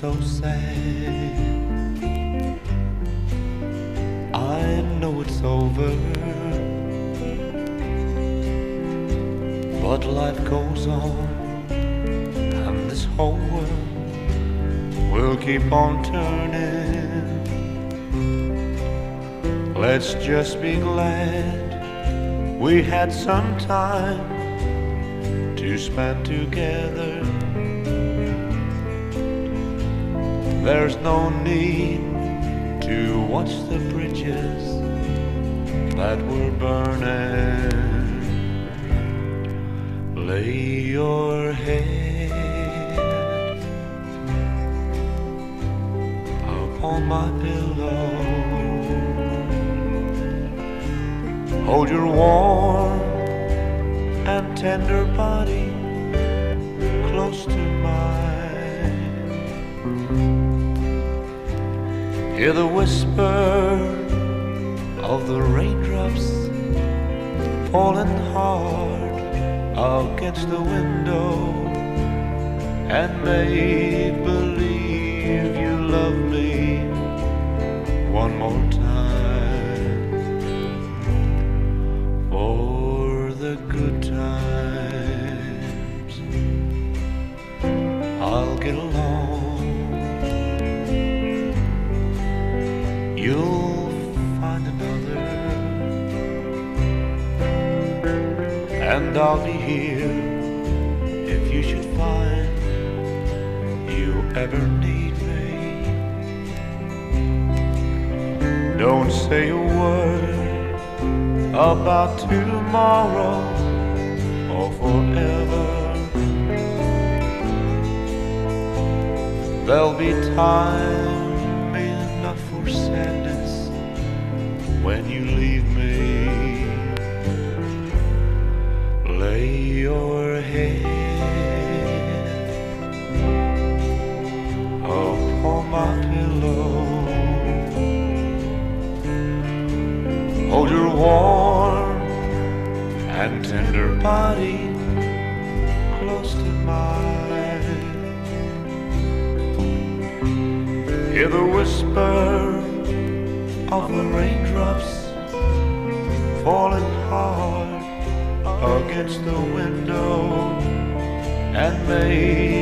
so sad. I know it's over, but life goes on, and this whole world will keep on turning. Let's just be glad we had some time to spend together. There's no need to watch the bridges that were burning. Lay your head upon my pillow. Hold your warm and tender body close to mine. Hear the whisper of the raindrops falling hard against the window, and make believe you love me one more time. For the good times I'll get along. You'll find another, and I'll be here if you should find you ever need me. Don't say a word about tomorrow or forever. There'll be time enough for sadness when you leave me. Lay your head upon my pillow. Hold your warm and tender body close to mine. Hear the whisper of the raindrops falling hard against the window, and make